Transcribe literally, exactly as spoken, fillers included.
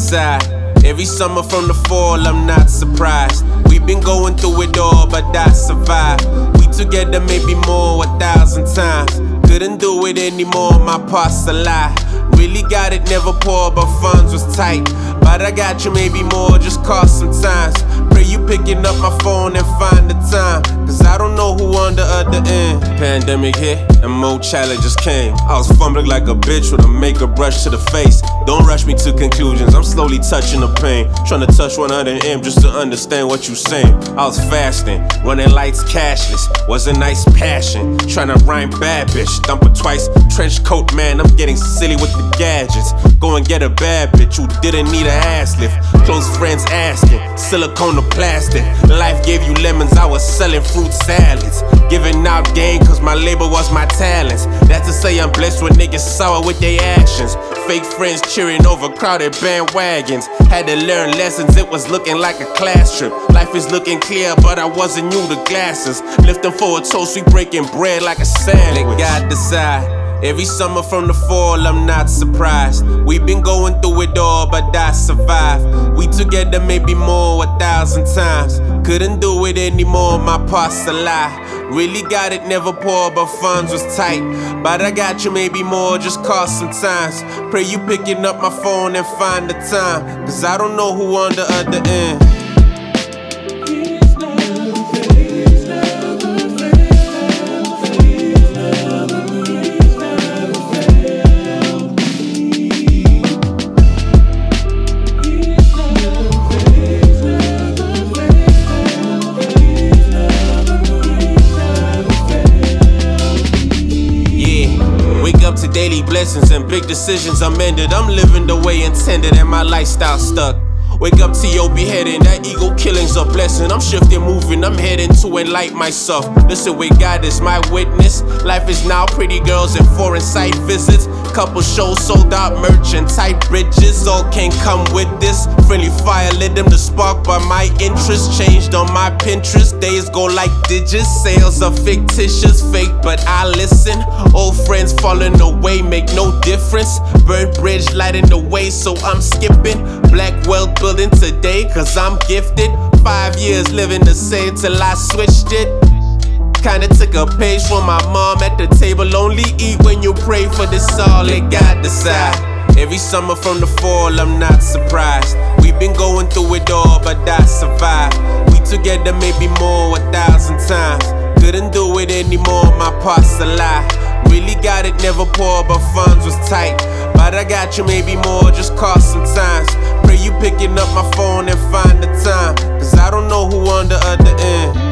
decide. Every summer from the fall, I'm not surprised. We've been going through it all, but I survived. We together maybe more, a thousand times. Couldn't do it anymore, my part's a lie. Really got it, never poor, but funds was tight. But I got you maybe more, just cost some times. Pray you picking up my phone and find the time, cause I don't know who on the other end. Pandemic hit and more challenges came. I was fumbling like a bitch with a makeup brush to the face. Don't rush me to conclusions, I'm slowly touching the pain. Trying to touch one hundred M just to understand what you saying. I was fasting, running lights cashless, was a nice passion. Trying to rhyme bad bitch, thump her twice. Trench coat man, I'm getting silly with the gadgets. Go and get a bad bitch who didn't need a ass lift. Close friends asking, silicone to plastic. Life gave you lemons, I was selling fruit salads. Giving out game cause my labor was my talents. That's to say I'm blessed when niggas sour with their actions. Fake friends cheering over crowded bandwagons. Had to learn lessons, it was looking like a class trip. Life is looking clear, but I wasn't new to glasses. Lifting for a toast, we breaking bread like a sandwich. Let God decide. Every summer from the fall, I'm not surprised. We've been going through it all, but I survived. We together maybe more, a thousand times. Couldn't do it anymore, my part's a lie. Really got it, never poor, but funds was tight. But I got you maybe more, just cost some times. Pray you picking up my phone and find the time, cause I don't know who on the other end. To daily blessings and big decisions amended. I'm living the way intended and my lifestyle stuck. Wake up to your beheading, that ego killing's a blessing. I'm shifting, moving, I'm heading to enlighten myself. Listen, with God is my witness. Life is now pretty girls and foreign site visits. Couple shows sold out, merch and tight bridges. All can't come with this. Friendly fire lit them to spark, but my interest changed on my Pinterest. Days go like digits, sales are fictitious, fake, but I listen. Old friends falling away, make no difference. Burnt bridge lighting the way, so I'm skipping. Black wealth building today, cause I'm gifted. Five years living the same till I switched it. Kinda took a page from my mom at the table. Only eat when you pray for this all, let God decide. Every summer from the fall, I'm not surprised. We've been going through it all, but I survived. We together maybe more, a thousand times. Couldn't do it anymore, my part's a lie. Really got it, never poor, but funds was tight. But I got you maybe more, just cost some times. Pray you picking up my phone and find the time, cause I don't know who on the other end.